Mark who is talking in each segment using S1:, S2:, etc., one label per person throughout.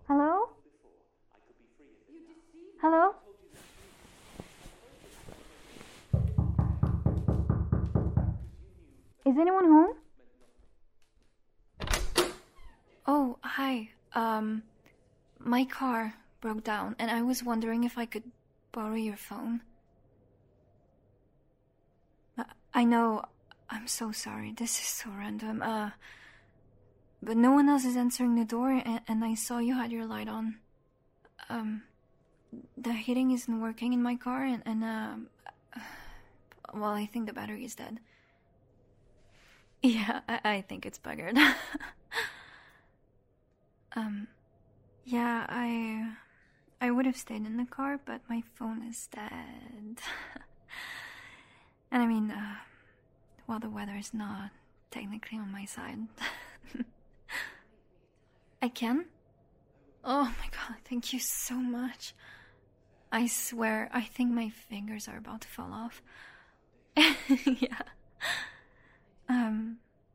S1: Hello? Hello? Is anyone home? Oh, hi. My car broke down and I was wondering if I could borrow your phone. I know, I'm so sorry. This is so random. But no one else is answering the door and I saw you had your light on. Um, the heating isn't working in my car well, I think the battery is dead. Yeah, I think it's buggered. um, yeah, I would have stayed in the car, but my phone is dead. And I mean, well, the weather is not technically on my side. I can? Oh my god, thank you so much. I swear, I think my fingers are about to fall off. Yeah. Um.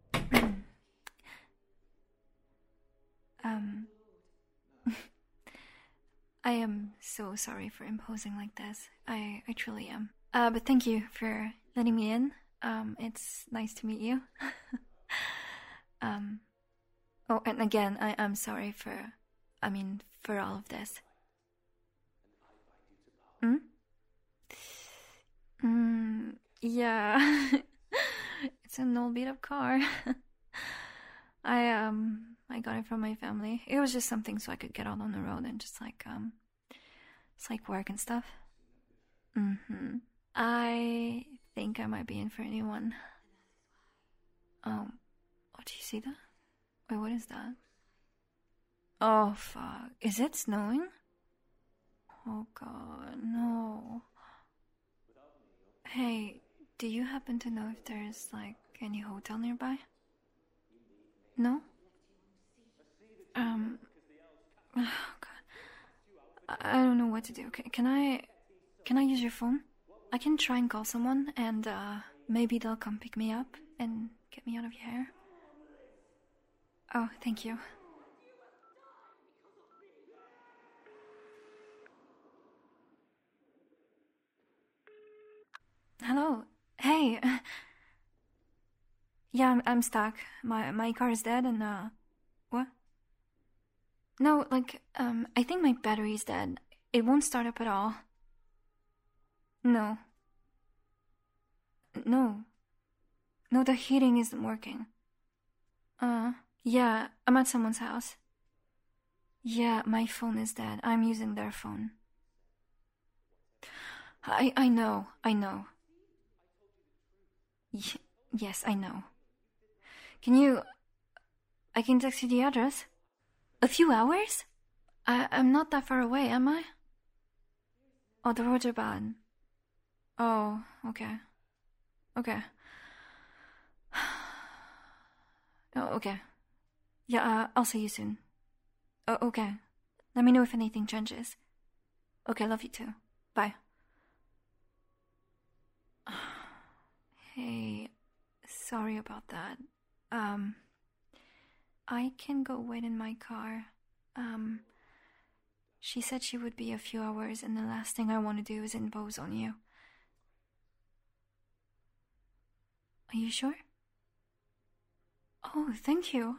S1: um. I am so sorry for imposing like this. I truly am. But thank you for letting me in. It's nice to meet you. um. Oh, and again, I'm sorry for all of this. Hmm? Yeah. It's an old beat up car. I got it from my family. It was just something so I could get out on the road and just it's like work and stuff. Mm-hmm. I think I might be in for a new one. Oh, do you see that? Wait, what is that? Oh, fuck. Is it snowing? Oh, God, no. Hey, do you happen to know if there's, like, any hotel nearby? No? Um, oh, God. I don't know what to do. Can I use your phone? I can try and call someone and, maybe they'll come pick me up and get me out of your hair. Oh, thank you. Hello. Hey. Yeah, I'm stuck. My car is dead and what? No, like I think my battery's dead. It won't start up at all. No. No. No, the heating isn't working. Uh, yeah, I'm at someone's house. Yeah, my phone is dead. I'm using their phone. I know. I know. Y- yes, I know. Can you I can text you the address? A few hours? I'm not that far away, am I? Oh, the roads are bad. Oh, okay. Okay. Oh, okay. Yeah, I'll see you soon. Oh, okay. Let me know if anything changes. Okay, love you too. Bye. Hey, sorry about that. Um, I can go wait in my car. Um, she said she would be a few hours, and the last thing I want to do is impose on you. Are you sure? Oh, thank you.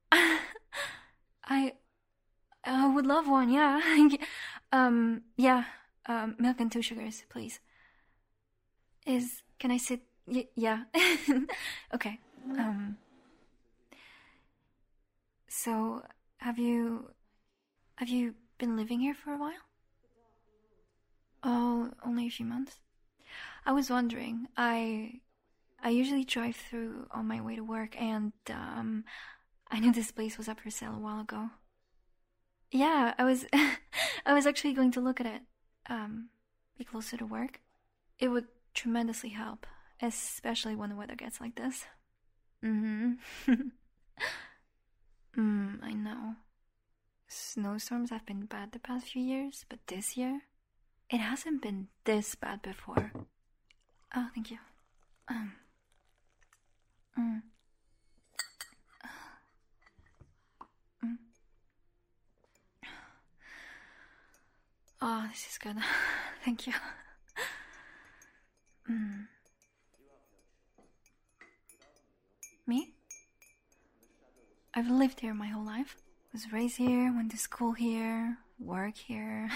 S1: I would love one, yeah. Yeah. Milk and two sugars, please. Can I sit? Yeah. Okay. Um, so have you been living here for a while? Oh, only a few months. I was wondering. I usually drive through on my way to work, and I knew this place was up for sale a while ago. Yeah, I was I was actually going to look at it. Be closer to work. It would tremendously help, especially when the weather gets like this. Mm-hmm. I know. Snowstorms have been bad the past few years, but this year, it hasn't been this bad before. Oh, thank you. Um, mm, mm. this is good. Thank you. Me? I've lived here my whole life. Was raised here, went to school here, work here.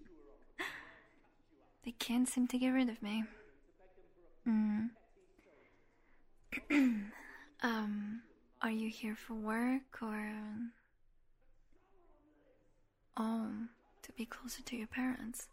S1: They can't seem to get rid of me. Are you here for work or... Oh, to be closer to your parents?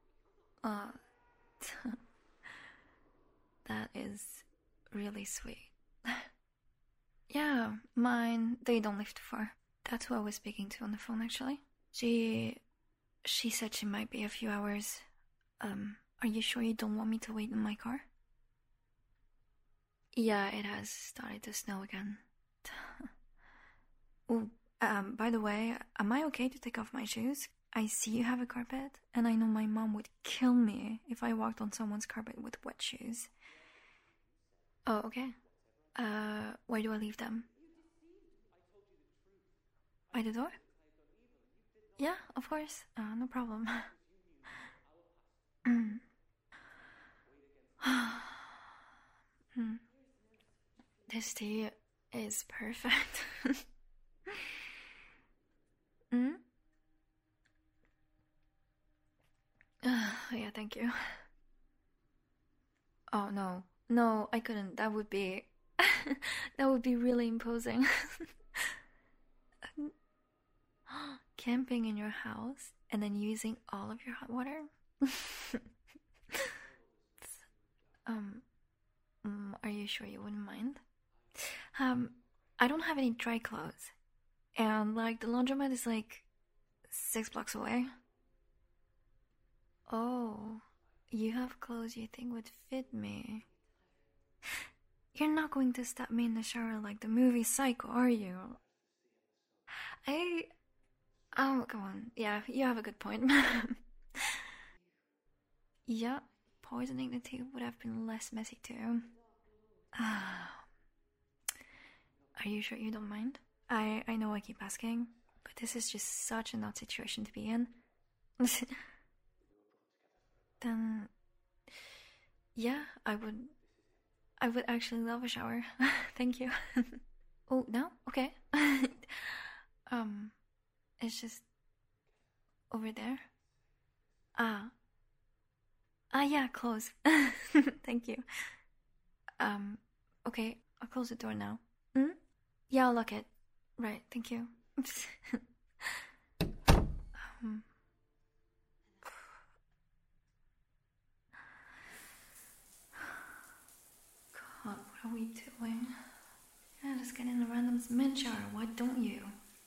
S1: That is really sweet. Yeah, mine, they don't live too far. That's who I was speaking to on the phone, actually. She said she might be a few hours. Are you sure you don't want me to wait in my car? Yeah, it has started to snow again. Oh, by the way, am I okay to take off my shoes? I see you have a carpet, and I know my mom would kill me if I walked on someone's carpet with wet shoes. Oh, okay. Where do I leave them? By the door? Yeah, of course. No problem. This tea is perfect. Yeah, thank you. Oh no. No, I couldn't. That would be that would be really imposing. Camping in your house and then using all of your hot water? Are you sure you wouldn't mind? I don't have any dry clothes. And like the laundromat is like 6 blocks away. Oh, you have clothes you think would fit me. You're not going to stop me in the shower like the movie Psycho, are you? Oh, come on. Yeah, you have a good point. Yeah, poisoning the tea would have been less messy too. Are you sure you don't mind? I know I keep asking, but this is just such an odd situation to be in. Then, yeah, I would actually love a shower. Thank you. Oh, no? Okay. It's just over there. Yeah, close. Thank you. Okay, I'll close the door now. Yeah, I'll lock it. Right, thank you. God, what are we doing? Yeah, just get in a random cement shower. Why don't you?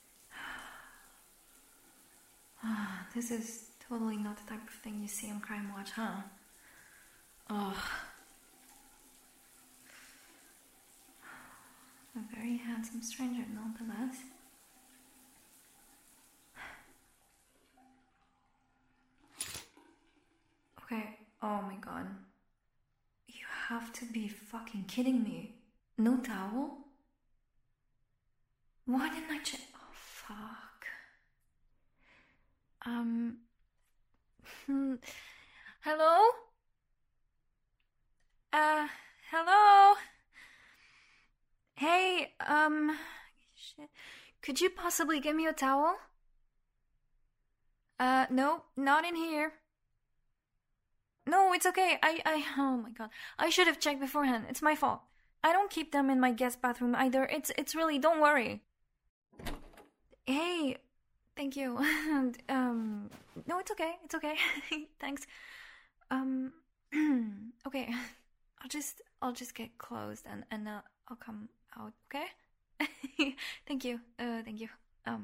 S1: This is totally not the type of thing you see on Crime Watch, huh? Ugh. A very handsome stranger, nonetheless. Okay, oh my god. You have to be fucking kidding me. No towel? Why didn't I check? Oh, fuck. Hello? Hello? Hey, shit. Could you possibly give me a towel? No, not in here. No, it's okay. Oh my god. I should have checked beforehand. It's my fault. I don't keep them in my guest bathroom either. It's really, don't worry. Hey, thank you. No, it's okay. It's okay. Thanks. Okay. I'll just get closed and I'll come out, okay? Thank you. Thank you.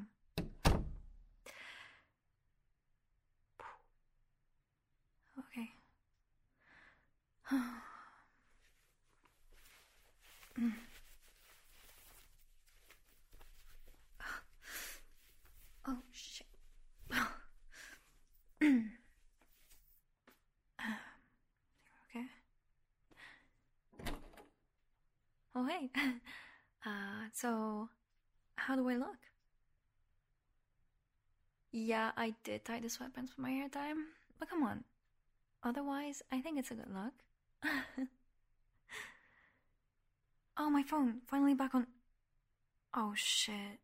S1: Okay. Oh shit. Okay. Oh hey. So how do I look? Yeah, I did tie the sweatpants for my hair time. But come on. Otherwise, I think it's a good look. Oh, my phone. Finally back on. Oh, shit.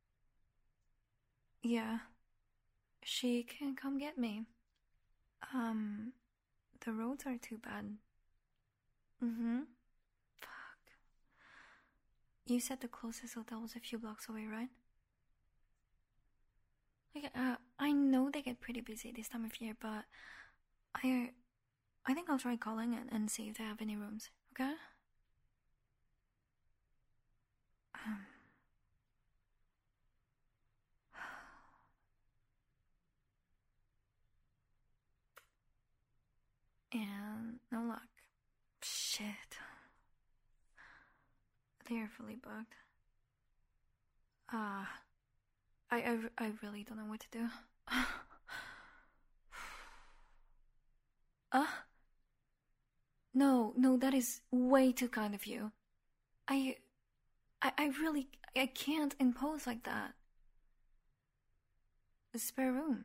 S1: Yeah. She can come get me. The roads are too bad. Mm-hmm. Fuck. You said the closest hotel was a few blocks away, right? Like, I know they get pretty busy this time of year, but I think I'll try calling and see if they have any rooms, okay? And no luck. Shit. They're fully booked. I really don't know what to do. uh? No, that is way too kind of you. I really, I can't impose like that. A spare room.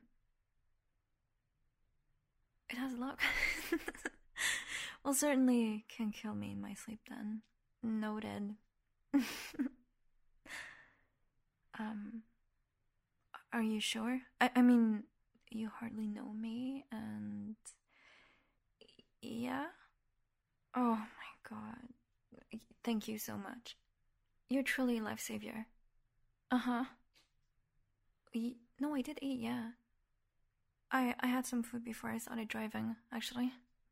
S1: It has a lock. Well, certainly can kill me in my sleep then. Noted. Are you sure? I mean, you hardly know me, and yeah? Oh my god. Thank you so much. You're truly a lifesaver. Uh-huh. No, I did eat, yeah. I had some food before I started driving, actually.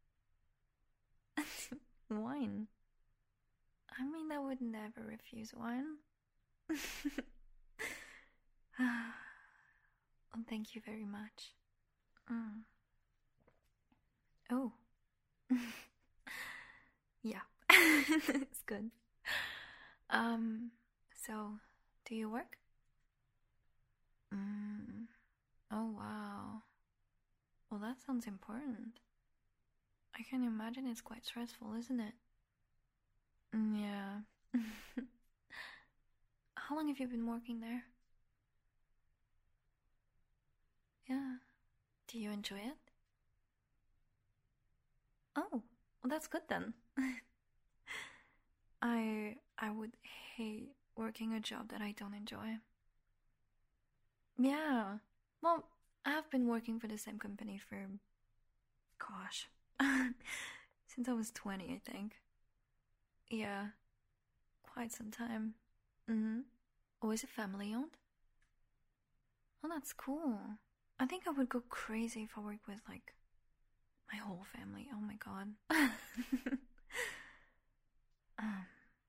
S1: Wine. I mean, I would never refuse wine. Oh, thank you very much. Mm. Oh. Yeah. It's good. So, do you work? Oh, wow. Well, that sounds important. I can imagine it's quite stressful, isn't it? Yeah. How long have you been working there? Yeah. Do you enjoy it? Oh, well, that's good then. I would hate working a job that I don't enjoy. Yeah. Well, I have been working for the same company for, gosh, since I was 20, I think. Yeah, quite some time. Mm-hmm. Oh, is it family owned? Oh, that's cool. I think I would go crazy if I worked with, like, my whole family. Oh my god. um,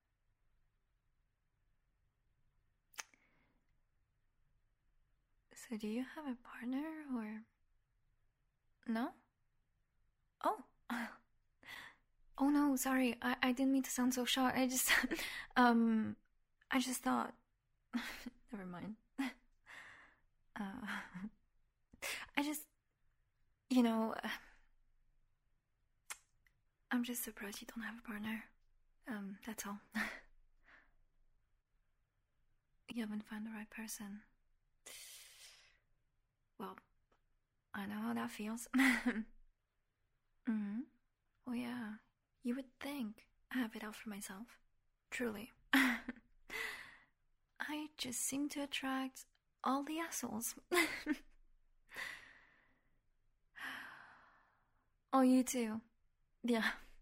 S1: so, do you have a partner or no? Oh, oh no, sorry. I didn't mean to sound so shocked. I just, um, I just thought. Never mind. Uh, I just, you know, I'm just surprised you don't have a partner. That's all. You haven't found the right person. Well, I know how that feels. Mm-hmm. Oh yeah, you would think I have it out for myself. Truly. I just seem to attract all the assholes. Oh, you too. Yeah.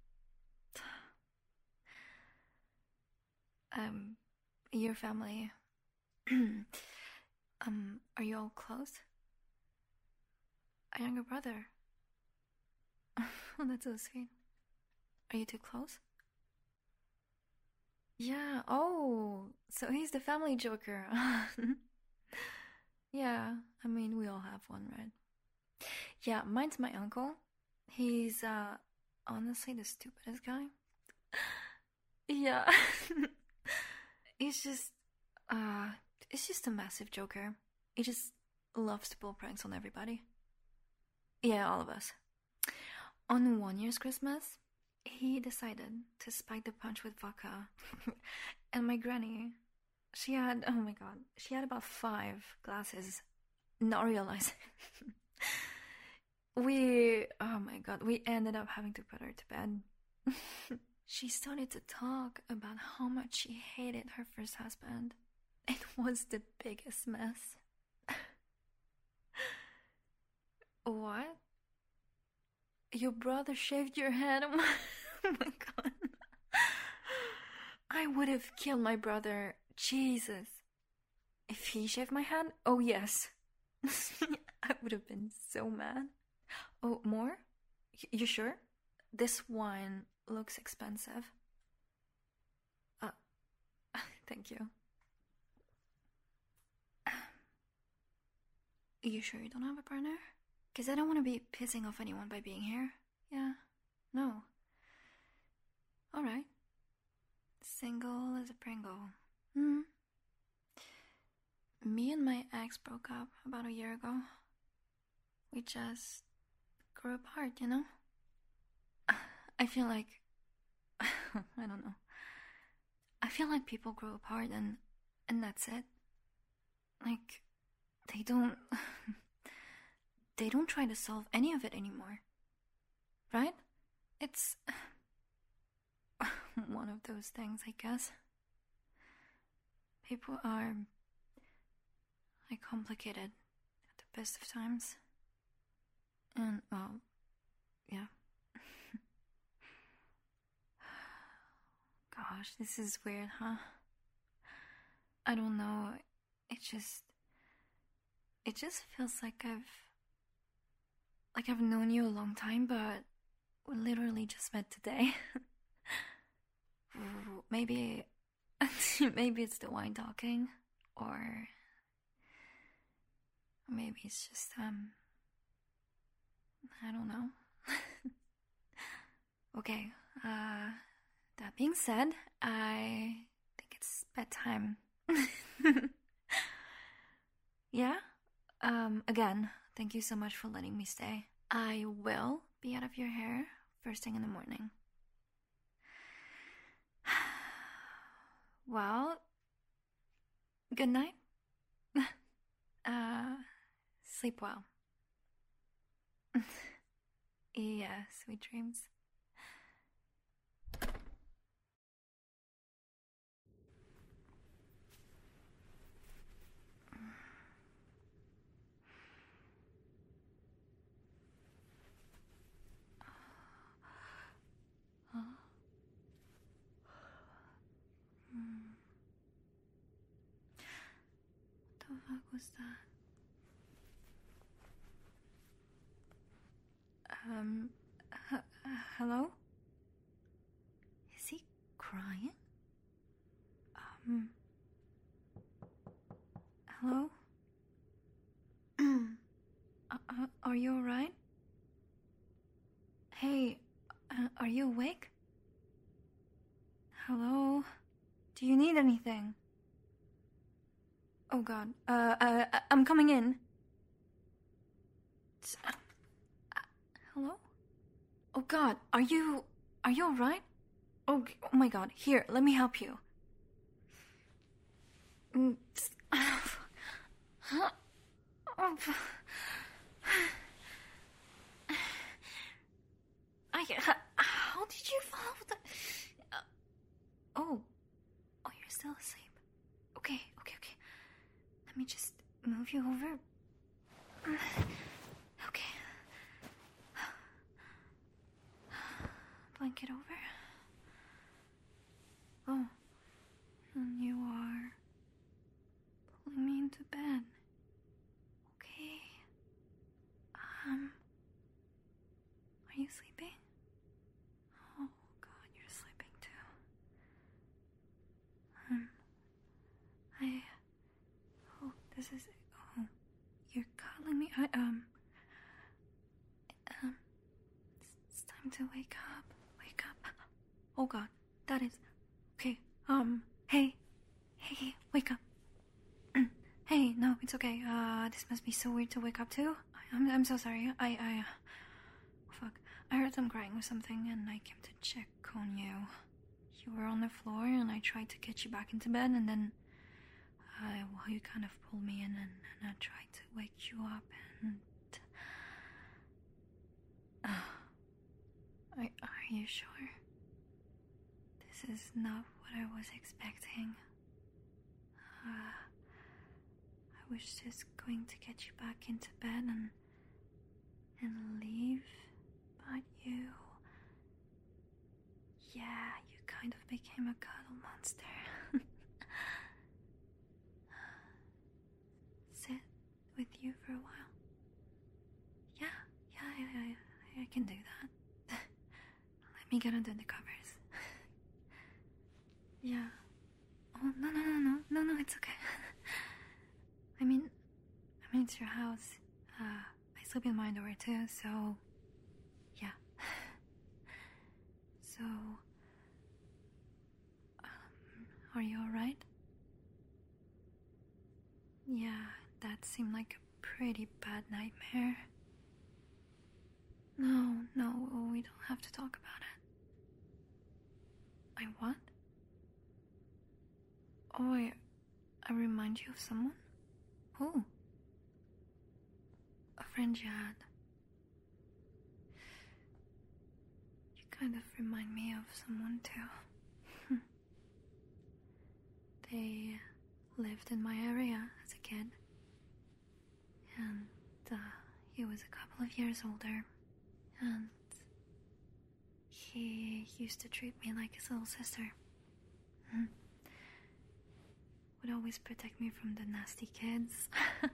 S1: Um, your family. Are you all close? A younger brother. Oh, that's so sweet. Are you too close? Yeah. Oh, so he's the family joker. Yeah, I mean, we all have one, right? Yeah, mine's my uncle. He's, honestly the stupidest guy. Yeah. He's just, uh, it's just a massive joker. He just loves to pull pranks on everybody. Yeah, all of us. On one year's Christmas, he decided to spike the punch with vodka. And my granny, she had, oh my god, she had about 5 glasses, not realizing. oh my god, we ended up having to put her to bed. She started to talk about how much she hated her first husband. It was the biggest mess. What? Your brother shaved your head? Oh my god. I would have killed my brother. Jesus. If he shaved my head? Oh, yes. I would have been so mad. Oh, more? You sure? This wine looks expensive. Uh, thank you. You sure you don't have a partner? Because I don't want to be pissing off anyone by being here. Yeah. No. Alright. Single as a Pringle. Hmm. Me and my ex broke up about a year ago. We just grew apart, you know? I feel like... I don't know. I feel like people grow apart and that's it. Like, they don't... they don't try to solve any of it anymore. Right? It's... one of those things, I guess. People are... like, complicated at the best of times. And, well, yeah. Gosh, this is weird, huh? I don't know. It just feels like I've known you a long time, but we literally just met today. Maybe maybe it's the wine talking, or maybe it's just I don't know. Okay, that being said, I think it's bedtime. Yeah? Again, thank you so much for letting me stay. I will be out of your hair first thing in the morning. Well, good night. Sleep well. Yeah, sweet dreams. Huh? What the fuck was that? Hello? Is he crying? Hello? Are you alright? Hey, are you awake? Hello? Do you need anything? Oh god, I'm coming in. Hello? Oh god, are you alright? Oh my god, here, let me help you. How did you follow the... Oh, you're still asleep. Okay. Let me just move you over. Okay. Blanket over. Oh, and you are pulling me into bed. Okay. Are you sleeping? Oh god, you're sleeping too. Oh, this is, oh, you're cuddling me. It's time to wake up. Wake up. Oh god, that is, okay, hey, wake up. Hey, no, it's okay. This must be so weird to wake up to. I'm so sorry. Fuck. I heard them crying or something, and I came to check on you. You were on the floor, and I tried to get you back into bed, and then, well, you kind of pulled me in, and I tried to wake you up, and Are you sure? This is not what I was expecting. I was just going to get you back into bed and leave, but you... Yeah, you kind of became a cuddle monster. Sit with you for a while. Yeah, I can do that. Let me get under the covers. Yeah. Oh, no, it's okay. I mean, it's your house. I sleep in my underwear too, so... Yeah. So... Are you alright? Yeah, that seemed like a pretty bad nightmare. No, we don't have to talk about it. I what? Oh, I remind you of someone? Who? A friend you had. You kind of remind me of someone too. They lived in my area as a kid. And he was a couple of years older. And he used to treat me like his little sister. Would always protect me from the nasty kids.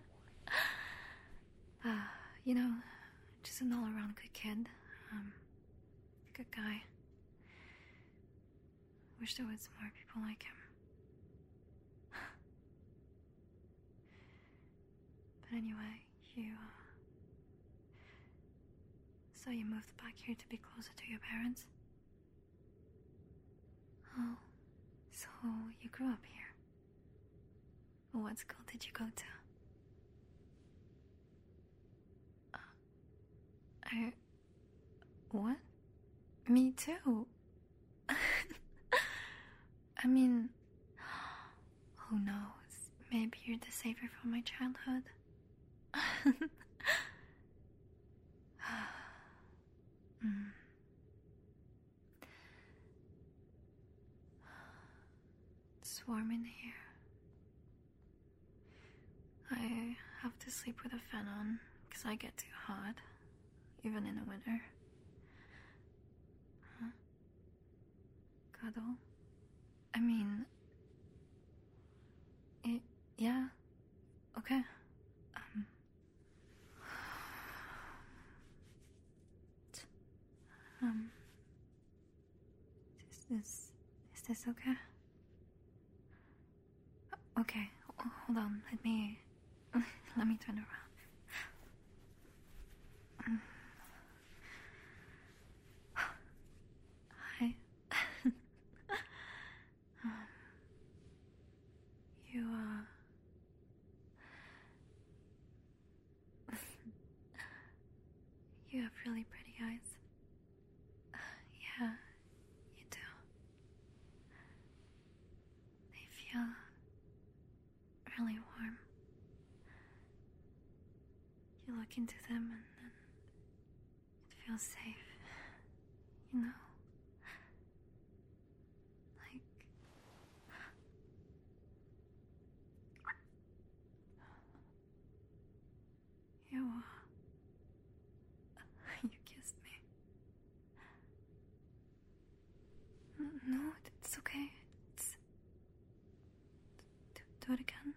S1: You know, just an all-around good kid. Good guy. Wish there was more people like him. But anyway, so you moved back here to be closer to your parents? Oh, so you grew up here. What school did you go to? What? Me too. I mean, who knows? Maybe you're the savior from my childhood. It's warm in here. I have to sleep with a fan on because I get too hot, even in the winter. Huh? Cuddle? I mean... yeah? Okay. Is this okay? Okay, hold on, let me turn around. Hi. You, you have really pretty eyes. Yeah, you do. They feel really warm. You look into them and then it feels safe, you know? Like... You kissed me. No, it's okay. Do it again.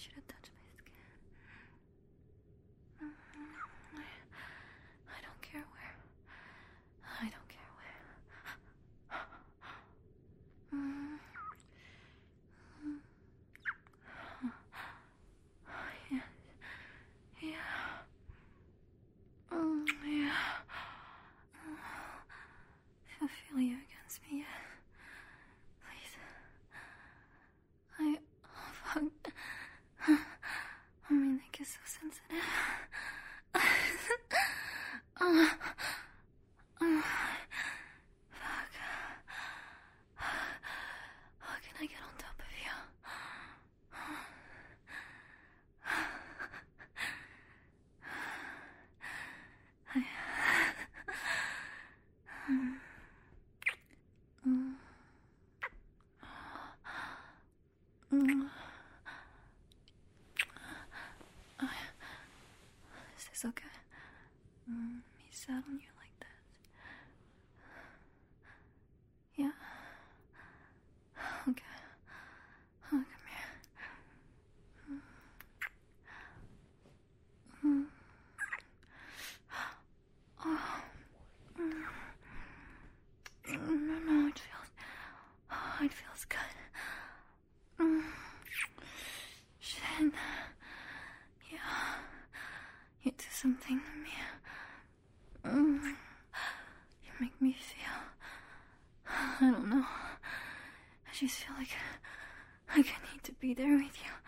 S1: want you to touch my skin. I don't care where. I don't care where. Yeah. Yeah. Yeah. I feel you against me yet. Please. Fuck. My neck is so sensitive. Fuck. How can I get on top of you? Is this okay? Me sat on you like that. Yeah? Okay. Oh, come here. No, it feels good. Shit. Yeah. You do something to me. You make me feel... I don't know. I just feel like I need to be there with you.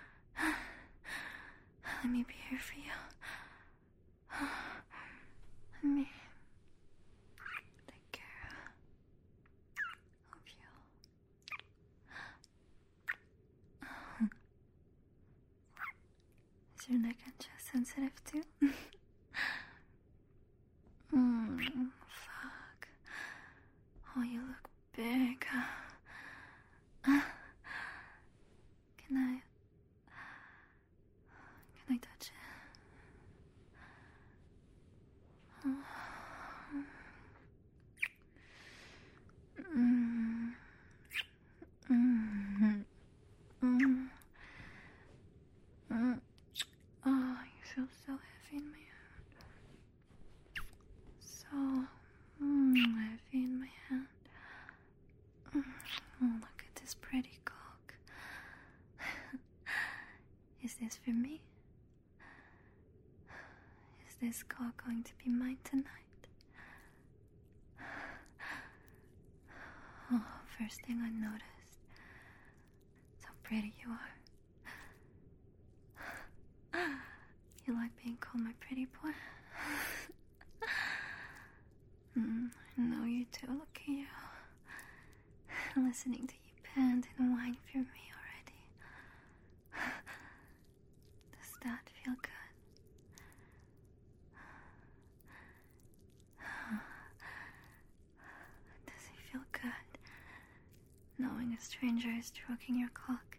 S1: Let me be here for you. Let me take care of you. Is your neck and chest sensitive too? Fuck. Oh, you look big. Can I touch it? Oh, you feel so heavy in my hand. So heavy in my hand. Oh, look at this pretty cock. Is this for me? Is this cock going to be mine tonight? Oh, first thing I noticed. How pretty you are. You like being called my pretty boy? I know you too. Look at you. Listening to you pant and whine for me already. Does that feel good? Does it feel good? Knowing a stranger is stroking your cock.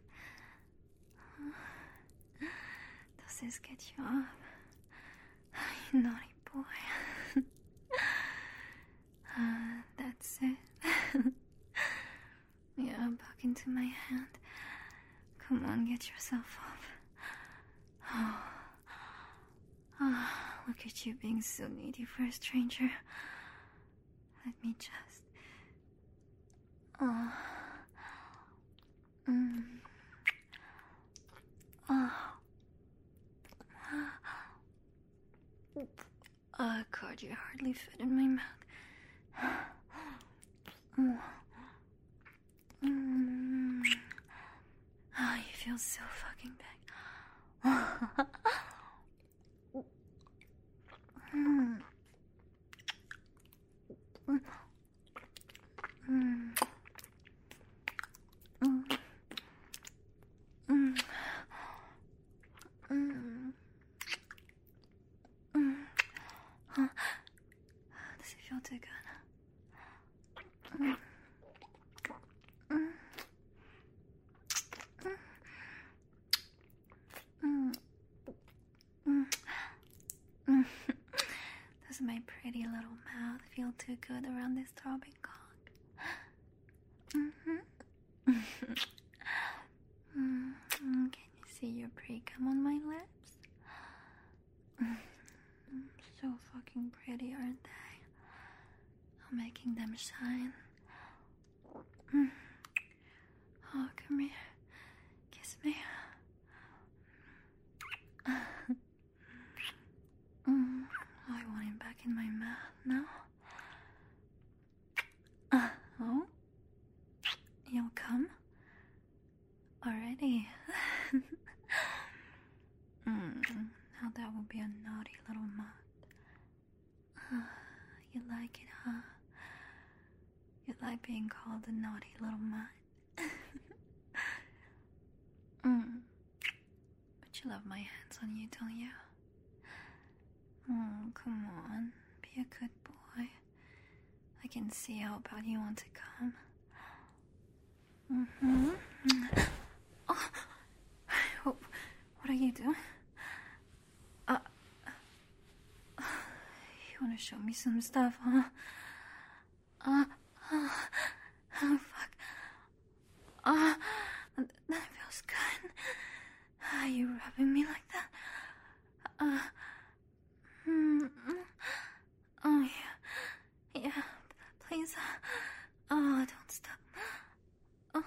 S1: Does this get you off? You naughty boy. That's it. Yeah, back into my hand. Come on, get yourself off. Oh, look at you being so needy for a stranger. Let me just... Oh. God, you hardly fit in my mouth. Oh, you feel so fucking big. Does it feel too good? Does my pretty little mouth feel too good around this throbbing cock? Can you see your pre-cum on my lips? So fucking pretty, aren't they? I'm making them shine. Oh, come here. Kiss me. I want him back in my mouth now. Oh? You'll come? Already? Now that would be a naughty little mutt. You like it, huh? You like being called a naughty little mutt. But you love my hands on you, don't you? Oh, come on. Be a good boy. I can see how bad you want to come. Oh, what are you doing? You want to show me some stuff, huh? Oh, fuck. That feels good. Are you rubbing me like that? Oh, yeah. Yeah, please. Oh, don't stop. Oh.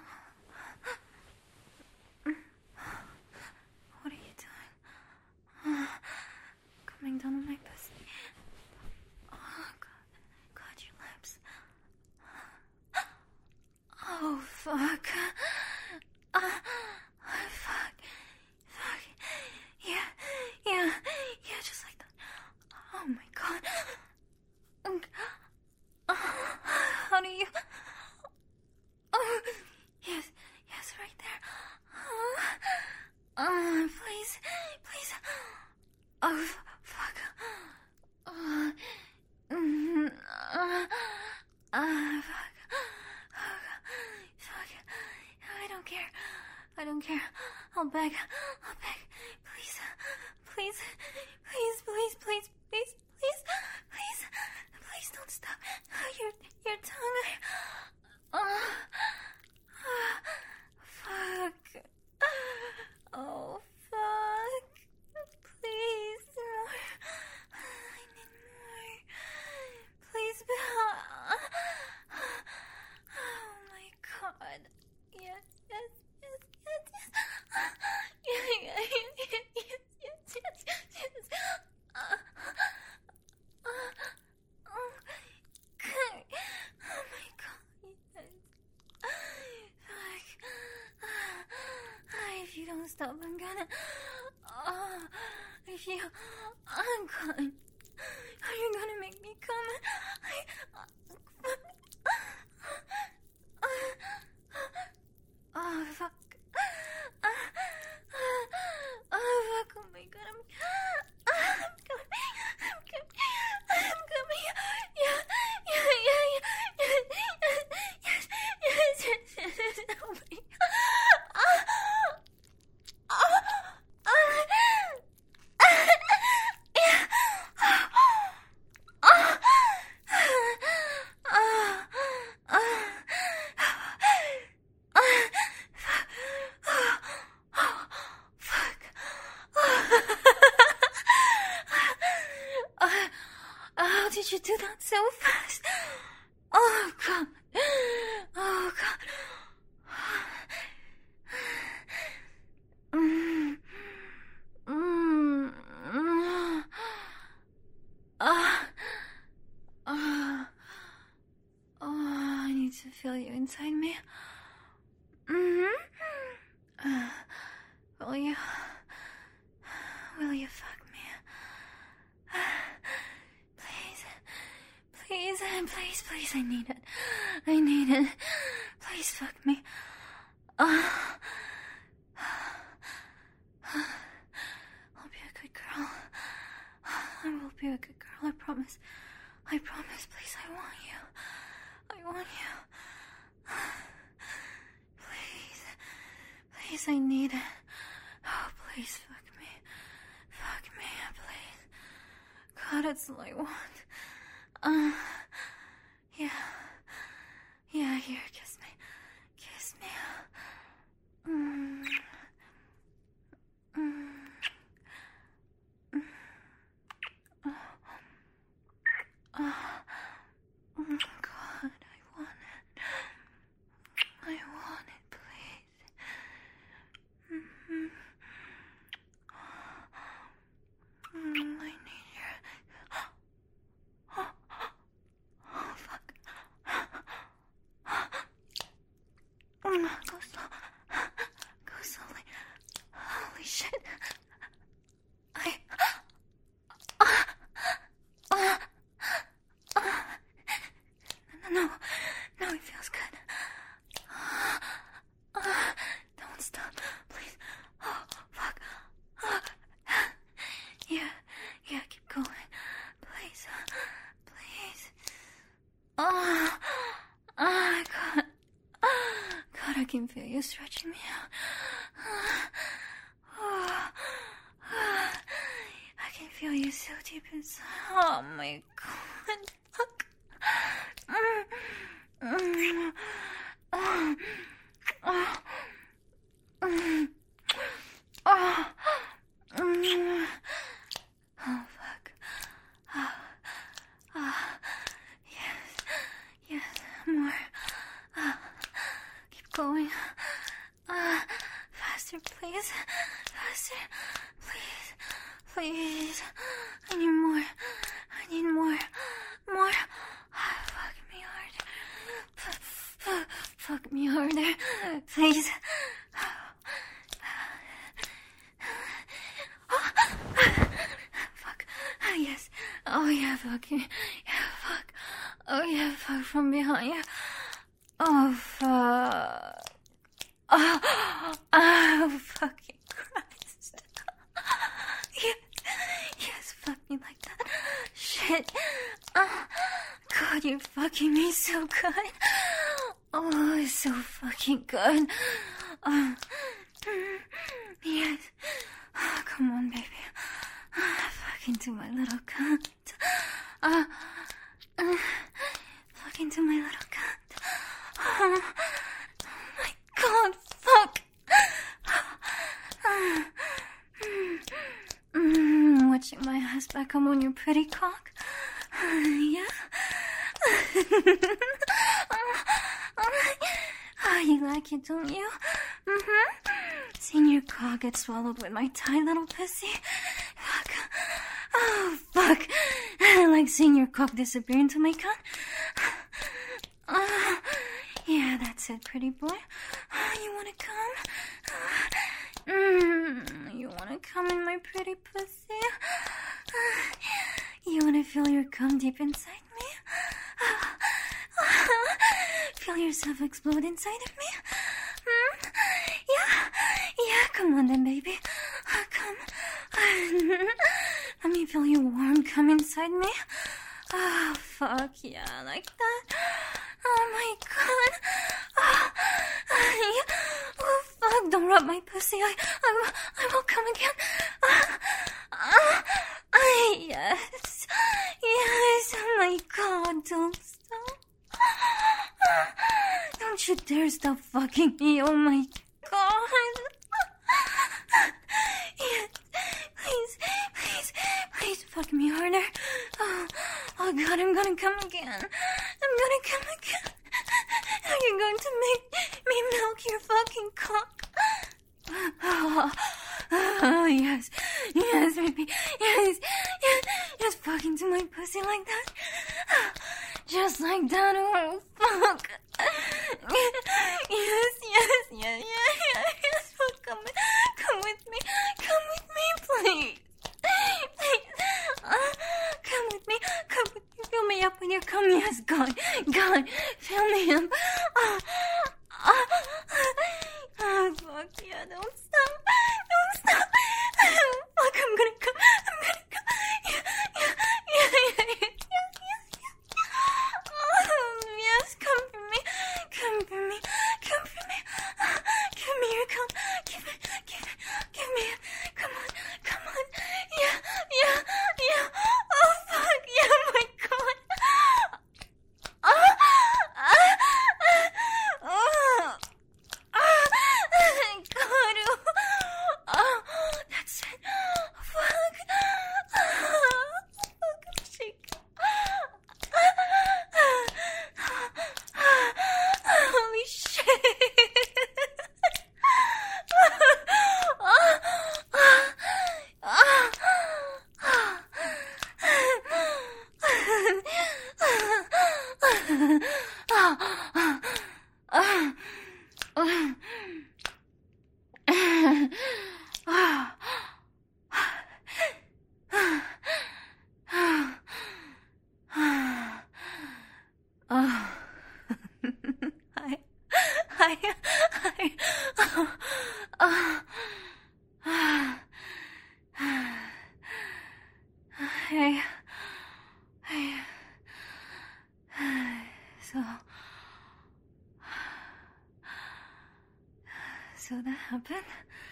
S1: What are you doing? Coming down on my pussy. Oh, God, your lips. Oh, fuck. Fuck. Yeah, just like that. Oh, my God. How do you... Oh, yes, right there. Please. Oh, fuck. Fuck. I don't care. I'll beg. Please don't stop. Your tongue. Fuck. Oh, fuck. Please, more. I need more. Please, oh my God. Yes. If you don't stop, I'm gonna... I'm going... Are you gonna make me come? Oh, fuck. Oh, fuck. Oh, my God. I'm coming. Yeah. Yes. Oh, my God. How did you do that so fast? Oh, God. I need to feel you inside me. Will you fuck me? Please, I need it. Please fuck me. I'll be a good girl. I will be a good girl, I promise. Please, I want you. Please, I need it. Oh, please, fuck me, please. God, that's all I want. Yeah, here, kiss me. Oh, God, I want it, please. I need your... Oh, fuck. Go slowly. Holy shit. No, it feels good. Don't stop, please. Oh, fuck. Yeah, keep going. Please. God. God, I can feel you stretching me out. I can feel you so deep inside. Oh my God, fuck. Oh, fuck. Yes, more. Keep going. Faster, please. Faster, please. I need more. More. Fuck me harder. Please. Fuck. Yes. Oh yeah, fuck. Yeah, fuck. Oh yeah, fuck from behind you. Oh fuck. Oh fucking Christ. Yes, fuck me like that. Shit. God, you're fucking me so good. Oh, it's so fucking good. Yes. Oh, come on, baby. Fuck into my little cunt. Fuck into my little cunt. Oh my God, fuck. Watching my ass back up on your pretty cock. Yeah? You like it, don't you? Seeing your cock get swallowed with my tight little pussy. Fuck. Oh, fuck. I like seeing your cock disappear into my cunt. Yeah, that's it, pretty boy. You wanna come? You wanna come in my pretty pussy? You wanna feel your cum deep inside me? Feel yourself explode inside of me? Yeah, come on then, baby. Come. Let me feel your warm cum inside me. Oh, fuck yeah, like that. Oh my God. Oh, fuck, don't rub my pussy. I will come again. Yes. Oh my God, don't stop. Don't you dare stop fucking me, oh my God. Yes, please fuck me harder. Oh God, I'm gonna come again. Are you going to make me milk your fucking cock? Oh, yes, baby. Yes, fucking to my pussy like that. Just like that, oh, fuck. Yes, fuck, come with me, please. Come with me, fill me up with your cum, yes, God, fill me up. Oh, fuck, yeah, don't stop. Fuck, I'm gonna come. Yeah. Oh, yes, come for me. Give me your cum. Give me it. Come on. Yeah. Oh, fuck, yeah, my God. So that happened?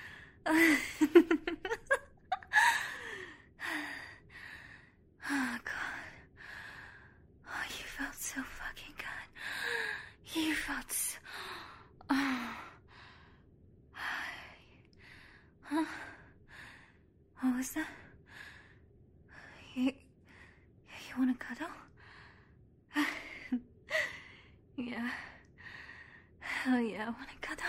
S1: Oh, God. Oh, you felt so fucking good. You felt so... Oh. Huh? What was that? You wanna cuddle? Yeah. Hell yeah, I wanna cuddle.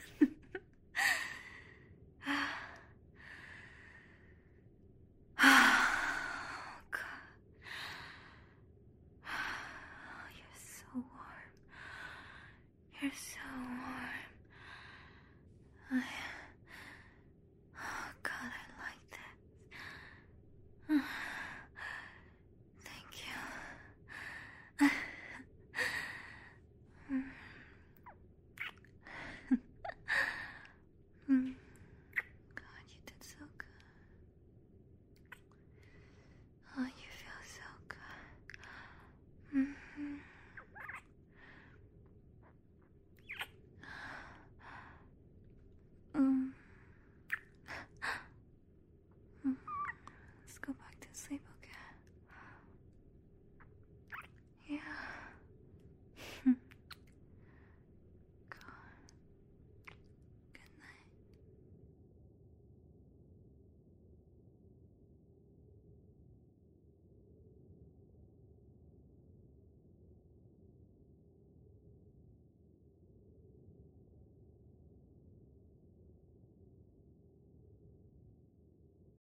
S1: Oh, God. Oh, you're so warm. You're so